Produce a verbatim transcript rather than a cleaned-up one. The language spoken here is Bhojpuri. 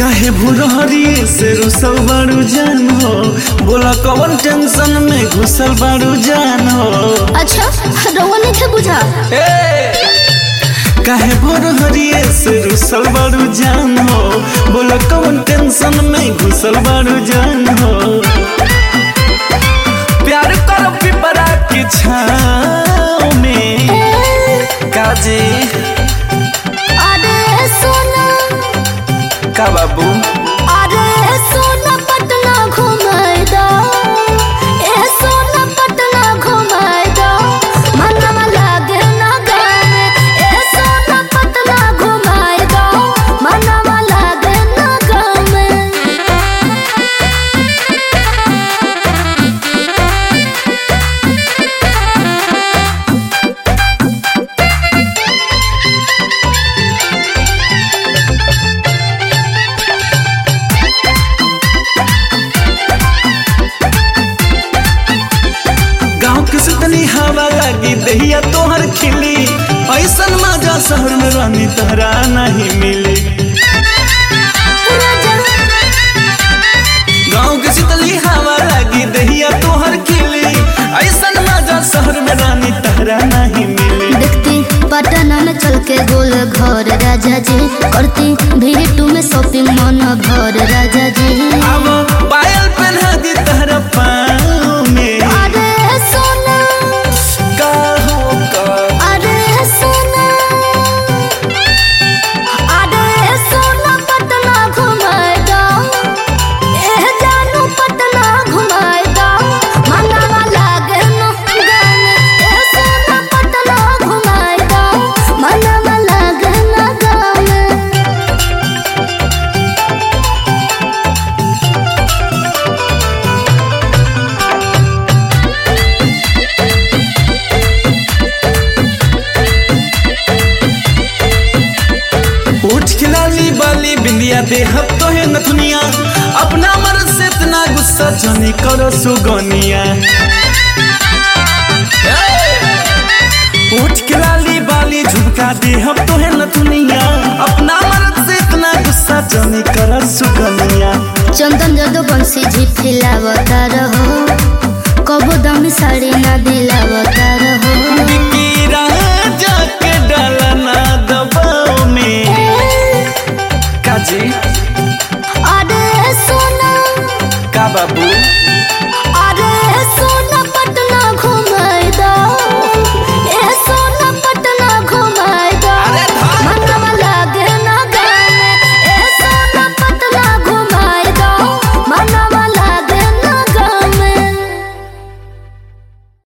काहे भुरहरी से रुसल बारू जान हो, बोला कौन टेंशन में घुसल बारू जान हो। अच्छा रउआ नहीं बुझा। काहे भुरहरी से रुसल बारू जान हो, बोला कौन टेंशन में घुसल बारू जान हो। प्यार करो पिपरा की छाँव में काजी। अरे सोना का बाबू, अरे सोना पटना घुमाए दो, ए सोना पटना घुमाए दो, मनवा लागे ना गाने। ए सोना पटना घुमाए दो, मनवा लागे ना गाने। किसतनी हवा लगी दहिया तोहर खिली, ऐसन मजा शहर में रानी तहरा नहीं मिली। गाँव के शीतली हवा लगी दहिया तोहर खिली, ऐसन मजा शहर में रानी तहरा नहीं मिली। देखती पटना में चल के गोल घर राजा जी, करती भीटू में शॉपिंग मन भर राजा जी। अब पायल पहना दी तहरा पाँव में। खिलाली बाली बिंदिया दे हब तो है नथुनिया, अपना मर्द से इतना गुस्सा जानी करो सुगनिया। उठ खिलाली बाली झुमका दे हब तो है नथुनिया, अपना मर्द से इतना गुस्सा जानी करो सुगनिया। चंदन जदो बंसी झिठिलावता रहो, कबो दामी साड़ी ना दिलावता रहो। जाके डाला ना दबाव में काजी।